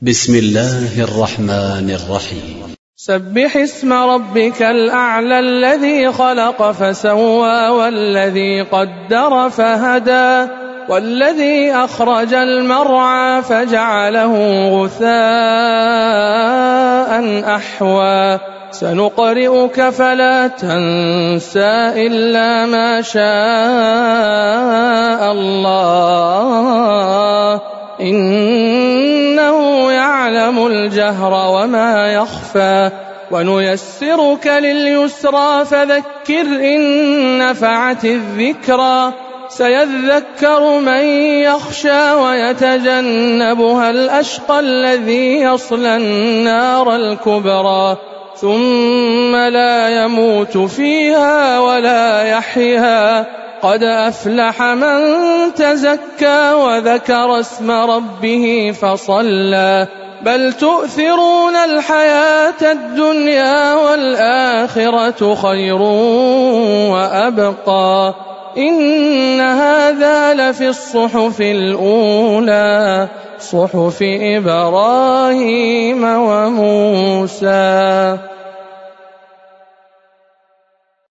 بسم الله الرحمن الرحيم. سبح اسم ربك الأعلى الذي خلق فسوى والذي قدر فهدى والذي أخرج المرعى فجعله غثاء أحوى سنقرئك فلا تنسى إلا ما شاء الله إنه يعلم الجهر وما يخفى ونيسرك لليسرى فذكر إن نفعت الذكرى سيذكر من يخشى ويتجنبها الأشقى الذي يصلى النار الكبرى ثم لا يموت فيها ولا يحيا قد أفلح من تزكى وذكر اسم ربه فصلى بل تؤثرون الحياة الدنيا والآخرة خير وأبقى إن هذا لفي الصحف الأولى صحف إبراهيم وموسى.